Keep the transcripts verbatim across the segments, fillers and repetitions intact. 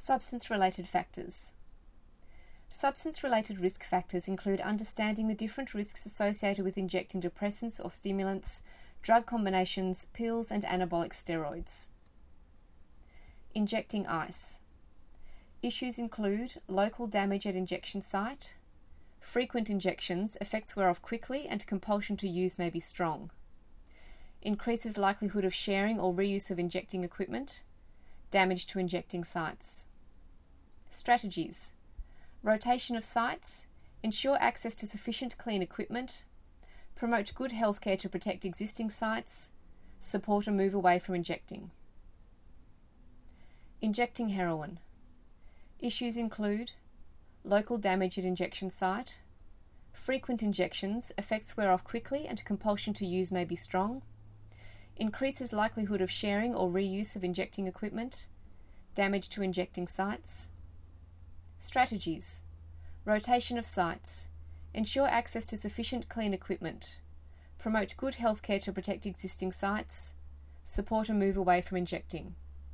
Substance-related factors. Substance-related risk factors include understanding the different risks associated with injecting depressants or stimulants, drug combinations, pills and anabolic steroids. Injecting ice. Issues include local damage at injection site, frequent injections, effects wear off quickly and compulsion to use may be strong. Increases likelihood of sharing or reuse of injecting equipment, damage to injecting sites. Strategies. Rotation of sites, ensure access to sufficient clean equipment, promote good healthcare to protect existing sites, support a move away from injecting. Injecting heroin. Issues include local damage at injection site, frequent injections, effects wear off quickly and compulsion to use may be strong, increases likelihood of sharing or reuse of injecting equipment, damage to injecting sites. Strategies. Rotation of sites, ensure access to sufficient clean equipment, promote good healthcare to protect existing sites, support a move away from injecting.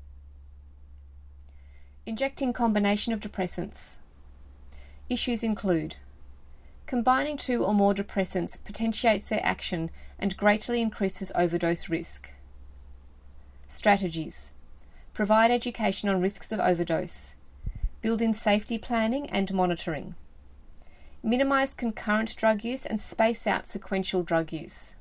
Injecting combination of depressants. Issues include combining two or more depressants potentiates their action and greatly increases overdose risk. Strategies. Provide education on risks of overdose. Build in safety planning and monitoring. Minimise concurrent drug use and space out sequential drug use.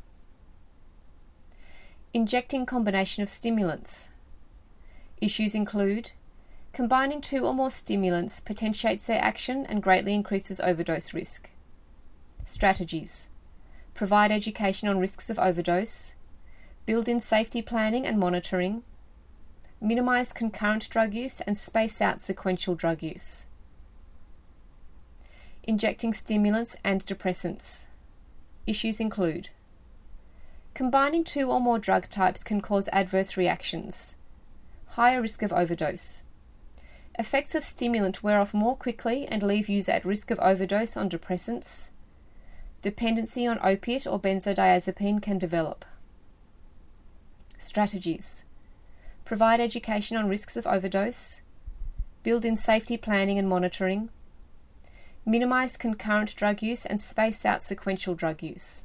Injecting combination of stimulants. Issues include combining two or more stimulants potentiates their action and greatly increases overdose risk. Strategies. Provide education on risks of overdose. Build in safety planning and monitoring. Minimise concurrent drug use and space out sequential drug use. Injecting stimulants and depressants. Issues include combining two or more drug types can cause adverse reactions. Higher risk of overdose. Effects of stimulant wear off more quickly and leave user at risk of overdose on depressants. Dependency on opiate or benzodiazepine can develop. Strategies. Provide education on risks of overdose. Build in safety planning and monitoring. Minimise concurrent drug use and space out sequential drug use.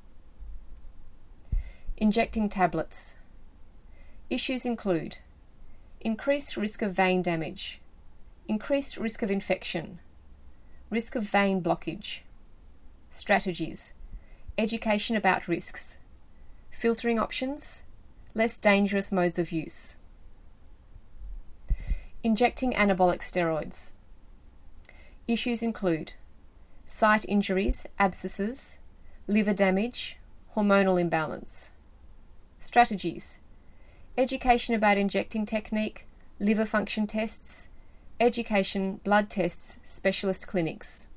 Injecting tablets. Issues include increased risk of vein damage, increased risk of infection, risk of vein blockage. Strategies. Education about risks, filtering options, less dangerous modes of use. Injecting anabolic steroids. Issues include site injuries, abscesses, liver damage, hormonal imbalance. Strategies. Education about injecting technique, liver function tests, education, blood tests, specialist clinics.